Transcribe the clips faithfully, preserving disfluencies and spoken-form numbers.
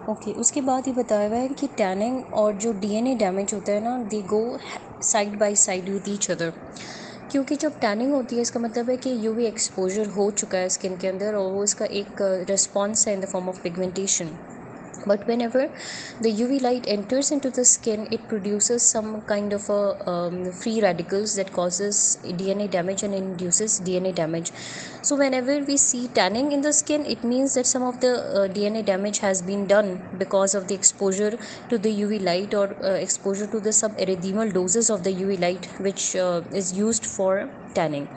Okay okay, उसके बाद ये बताया हुआ है कि टैनिंग और जो डीएनए डैमेज होता है ना, they go side by side with each other. क्योंकि जब टैनिंग होती है इसका मतलब है कि यूवी एक्सपोजर हो चुका है स्किन के अंदर और वो इसका एक रिस्पॉन्स है in the form of pigmentation. But whenever the U V light enters into the skin, it produces some kind of a um, free radicals that causes D N A damage and induces D N A damage. So whenever we see tanning in the skin, it means that some of the uh, D N A damage has been done because of the exposure to the U V light or uh, exposure to the suberythemal doses of the U V light, which uh, is used for tanning.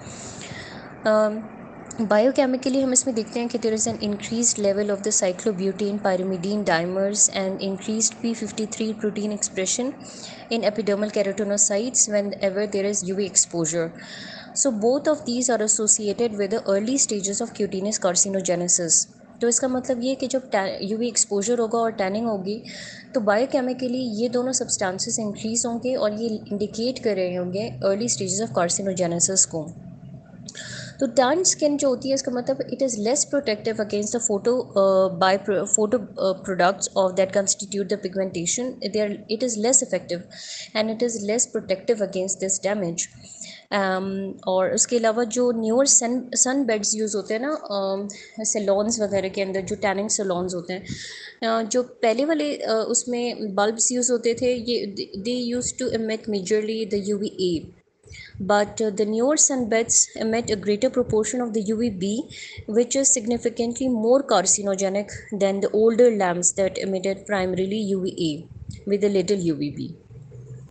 Biochemically हम इसमें देखते हैं कि there is an increase level of the cyclobutane pyrimidine dimers and increased P fifty three protein expression in epidermal keratinocytes whenever there is U V exposure. So both of these are associated with the early stages of cutaneous carcinogenesis. तो इसका मतलब ये कि जब UV exposure होगा और tanning होगी तो बायोकेमिकली ये दोनों सब्सटेंसेस इंक्रीज होंगे और ये इंडिकेट कर रहे होंगे अर्ली स्टेजेस ऑफ कार्सिनोजेनेसिस को। तो टर्न स्किन जो होती है इसका मतलब it is less protective against the photo by photo products of that constitute the pigmentation, they are it is less effective and it is less protective against this damage. और उसके अलावा जो newer sun sun beds use होते हैं ना saloons वगैरह के अंदर, जो टैनिंग सैलून्स होते हैं, uh, जो पहले वाले uh, उसमें बल्ब्स यूज़ होते थे, ये they use to emit majorly the U V A, but uh, the newer sunbeds emit a greater proportion of the U V B, which is significantly more carcinogenic than the older lamps that emitted primarily U V A with a little U V B.